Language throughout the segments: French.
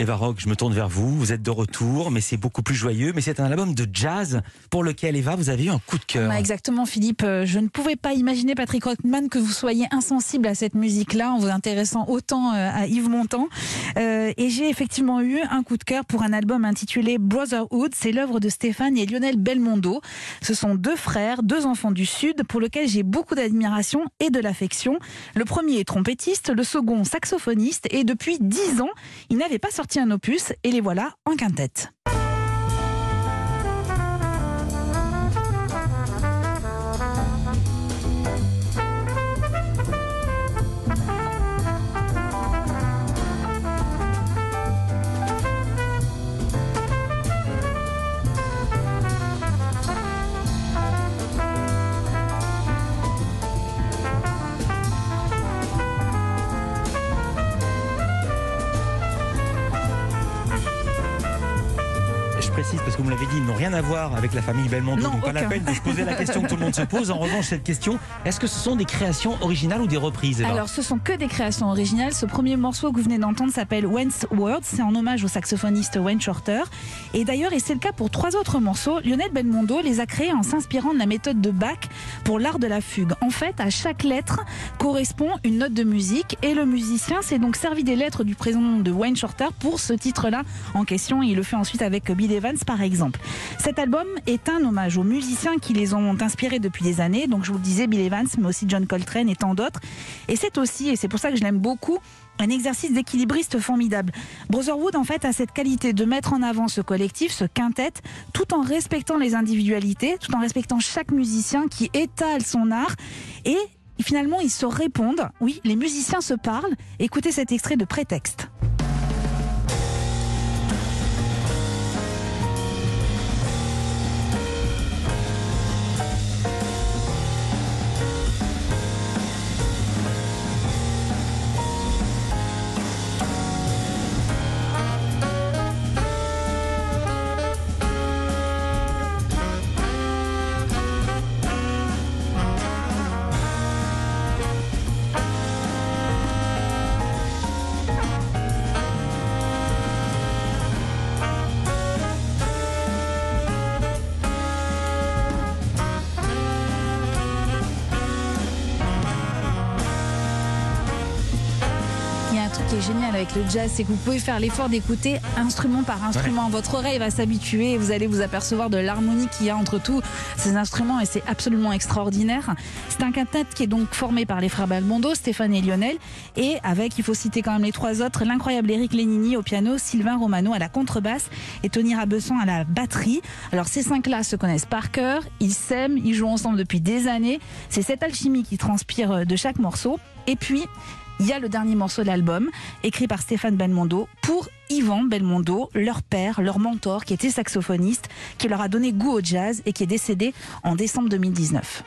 Eva Rock, je me tourne vers vous. Vous êtes de retour, mais c'est beaucoup plus joyeux. Mais c'est un album de jazz pour lequel, Eva, vous avez eu un coup de cœur. Exactement, Philippe. Je ne pouvais pas imaginer, Patrick Rothman, que vous soyez insensible à cette musique-là en vous intéressant autant à Yves Montand. Et j'ai effectivement eu un coup de cœur pour un album intitulé Brotherhood. C'est l'œuvre de Stéphane et Lionel Belmondo. Ce sont deux frères, deux enfants du Sud, pour lesquels j'ai beaucoup d'admiration et de l'affection. Le premier est trompettiste, le second saxophoniste. Et depuis 10 ans, ils n'avaient pas sorti un opus. Et les voilà en quintette. Précise parce que vous me l'avez dit, ils n'ont rien à voir avec la famille Belmondo, non, donc pas la peine de se poser la question que tout le monde se pose. En revanche, cette question, est-ce que ce sont des créations originales ou des reprises, Eva ? Alors, ce sont que des créations originales. Ce premier morceau que vous venez d'entendre s'appelle When's Words. C'est en hommage au saxophoniste Wayne Shorter. Et d'ailleurs, et c'est le cas pour 3 autres morceaux, Lionel Belmondo les a créés en s'inspirant de la méthode de Bach pour l'art de la fugue. En fait, à chaque lettre correspond une note de musique et le musicien s'est donc servi des lettres du prénom de Wayne Shorter pour ce titre-là en question. Il le fait ensuite avec Bill Evans, par exemple. Cet album est un hommage aux musiciens qui les ont inspirés depuis des années. Donc, je vous le disais, Bill Evans, mais aussi John Coltrane et tant d'autres. Et c'est aussi, et c'est pour ça que je l'aime beaucoup, un exercice d'équilibriste formidable. Brotherhood, en fait, a cette qualité de mettre en avant ce collectif, ce quintet, tout en respectant les individualités, tout en respectant chaque musicien qui étale son art. Et finalement, ils se répondent. Oui, les musiciens se parlent. Écoutez cet extrait de Prétexte. Qui est génial avec le jazz, c'est que vous pouvez faire l'effort d'écouter instrument par instrument. Ouais. Votre oreille va s'habituer et vous allez vous apercevoir de l'harmonie qu'il y a entre tous ces instruments et c'est absolument extraordinaire. C'est un quintet qui est donc formé par les frères Belmondo, Stéphane et Lionel, et avec, il faut citer quand même les 3 autres, l'incroyable Eric Lénini au piano, Sylvain Romano à la contrebasse et Tony Rabesson à la batterie. Alors ces 5-là se connaissent par cœur, ils s'aiment, ils jouent ensemble depuis des années. C'est cette alchimie qui transpire de chaque morceau. Et puis, il y a le dernier morceau de l'album, écrit par Stéphane Belmondo, pour Yvan Belmondo, leur père, leur mentor, qui était saxophoniste, qui leur a donné goût au jazz et qui est décédé en décembre 2019.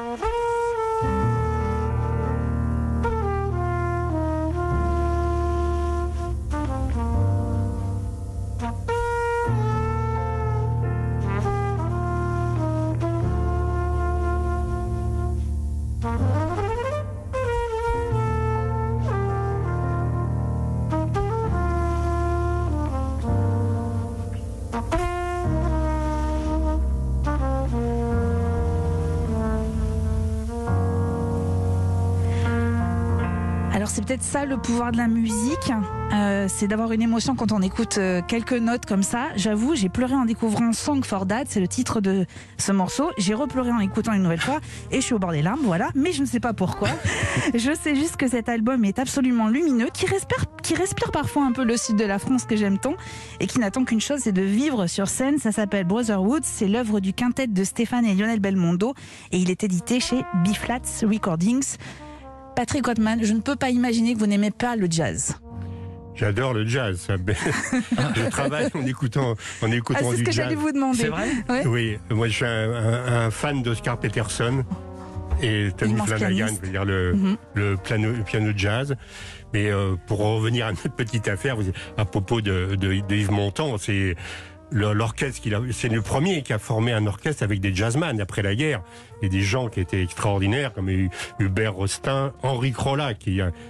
Alors c'est peut-être ça le pouvoir de la musique, c'est d'avoir une émotion quand on écoute quelques notes comme ça. J'avoue, j'ai pleuré en découvrant Song for Dad, c'est le titre de ce morceau. J'ai repleuré en écoutant une nouvelle fois et je suis au bord des larmes, voilà. Mais je ne sais pas pourquoi. Je sais juste que cet album est absolument lumineux, qui respire parfois un peu le sud de la France que j'aime tant et qui n'attend qu'une chose, c'est de vivre sur scène. Ça s'appelle Brotherhood, c'est l'œuvre du quintet de Stéphane et Lionel Belmondo et il est édité chez B-Flats Recordings. Patrick Rothman, je ne peux pas imaginer que vous n'aimez pas le jazz. J'adore le jazz. Je travaille en écoutant du jazz. C'est ce que j'allais vous demander. C'est vrai ? Ouais. Oui, moi je suis un fan d'Oscar Peterson et Tommy Flanagan, je veux dire le piano jazz. Mais pour revenir à notre petite affaire, à propos de Yves Montand, c'est l'orchestre c'est le premier qui a formé un orchestre avec des jazzman après la guerre et des gens qui étaient extraordinaires comme Hubert Rostin, Henri Crolla qui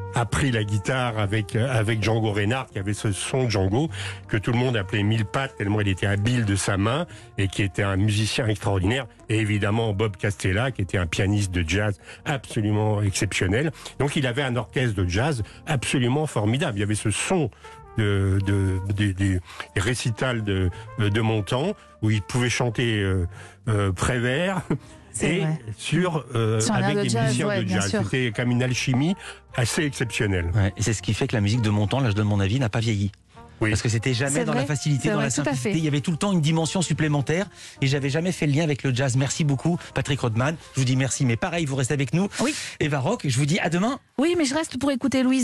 appris la guitare avec Django Reinhardt, qui avait ce son de Django que tout le monde appelait mille pattes tellement il était habile de sa main et qui était un musicien extraordinaire. Et évidemment Bob Castella, qui était un pianiste de jazz absolument exceptionnel. Donc il avait un orchestre de jazz absolument formidable. Il y avait ce son des récitals de Montand où il pouvait chanter Prévert et avec des musiciens de jazz. C'était comme une alchimie assez exceptionnelle. Ouais, et c'est ce qui fait que la musique de Montand, là je donne mon avis, n'a pas vieilli. Oui. Parce que c'était jamais dans la facilité, dans la simplicité. Il y avait tout le temps une dimension supplémentaire et j'avais jamais fait le lien avec le jazz. Merci beaucoup, Patrick Rodman. Je vous dis merci, mais pareil, vous restez avec nous. Oui. Eva Rock, je vous dis à demain. Oui, mais je reste pour écouter Louise.